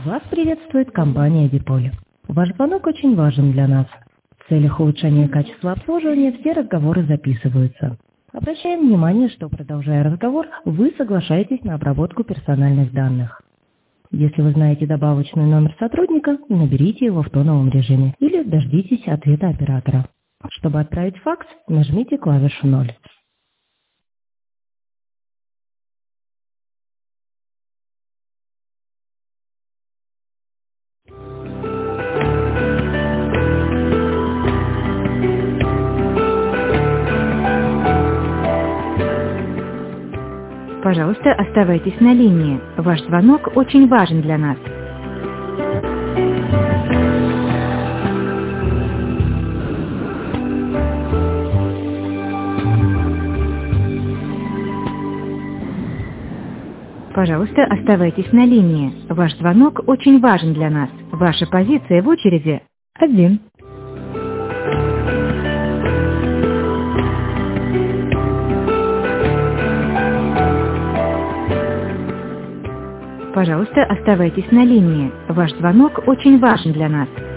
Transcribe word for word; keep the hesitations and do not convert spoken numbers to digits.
Вас приветствует компания Диполь. Ваш звонок очень важен для нас. В целях улучшения качества обслуживания все разговоры записываются. Обращаем внимание, что, продолжая разговор, вы соглашаетесь на обработку персональных данных. Если вы знаете добавочный номер сотрудника, наберите его в тоновом режиме или дождитесь ответа оператора. Чтобы отправить факс, нажмите клавишу ноль. Пожалуйста, оставайтесь на линии. Ваш звонок очень важен для нас. Пожалуйста, оставайтесь на линии. Ваш звонок очень важен для нас. Ваша позиция в очереди один. Пожалуйста, оставайтесь на линии. Ваш звонок очень важен для нас.